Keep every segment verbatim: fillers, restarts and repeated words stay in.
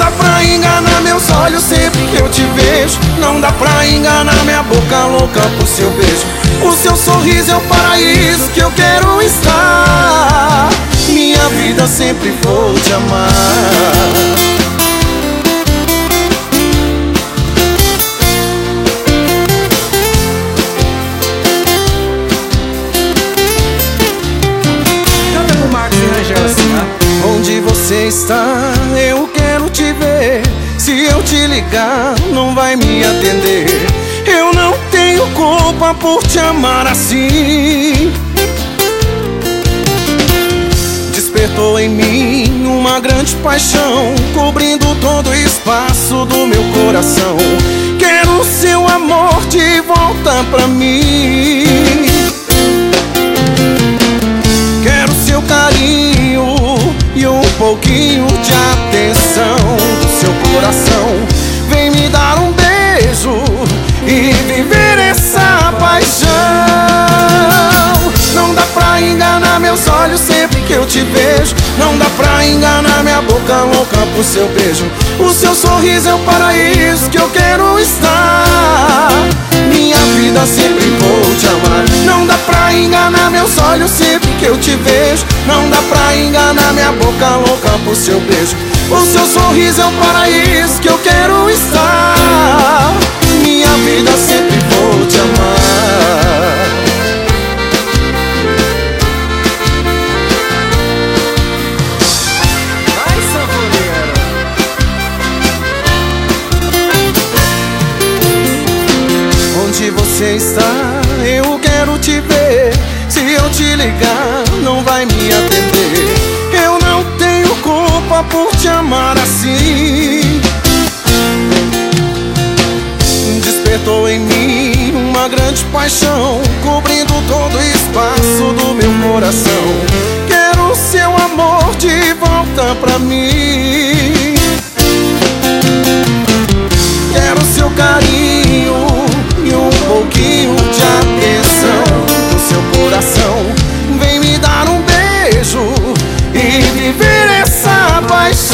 dá pra enganar meus olhos sempre que eu te vejo. Não dá pra enganar minha boca louca por seu beijo. O seu sorriso é o paraíso que eu quero estar. Minha vida sempre vou te amar. Onde você está? Eu quero te ver. Se eu te ligar, não vai me atender. Eu não tenho culpa por te amar assim. Despertou em mim uma grande paixão, cobrindo todo o espaço do meu coração. Quero seu amor de volta pra mim. Quero seu carinho e um pouquinho de atenção do seu coração. Vem me dar um beijo e viver essa paixão. Não dá pra enganar meus olhos sempre que eu te vejo. Não dá pra enganar minha boca louca por seu beijo. O seu sorriso é o paraíso que eu quero estar. Minha vida sempre vou te amar. Não dá pra enganar meus olhos sempre que eu te vejo. Não dá pra enganar minha boca louca por seu beijo. O seu sorriso é o paraíso que eu quero estar. Minha vida sempre vou te amar. Vai, sanfoneiro! Onde você está? Eu quero te ver. Se eu te ligar, não vai me atender. Eu não tenho culpa por te amar assim. Despertou em mim uma grande paixão, cobrindo todo o espaço do meu coração. Quero seu amor de volta pra mim. Quero seu carinho e um pouquinho de atenção do seu coração. Vem me dar um beijo e viver essa paixão.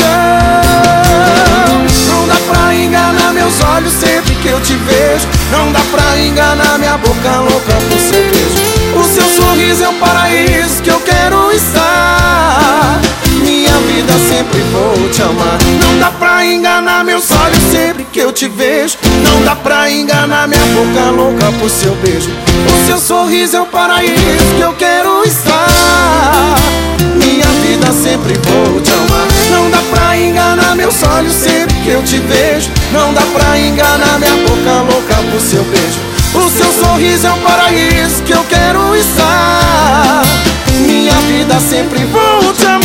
Não dá pra enganar meus olhos sempre que eu te vejo. Não dá pra enganar minha boca louca por seu beijo. O seu sorriso é o paraíso que eu quero estar. Minha vida sempre vou te amar. Não dá pra enganar meus olhos sempre que eu te vejo. Não dá pra enganar minha boca louca por seu beijo. O seu sorriso é o paraíso que eu quero estar. Minha vida sempre vou te amar. Não dá pra enganar meus olhos sempre que eu te vejo. Não dá pra enganar minha boca louca por seu beijo. O seu sorriso é o paraíso que eu quero estar. Minha vida sempre vou te amar.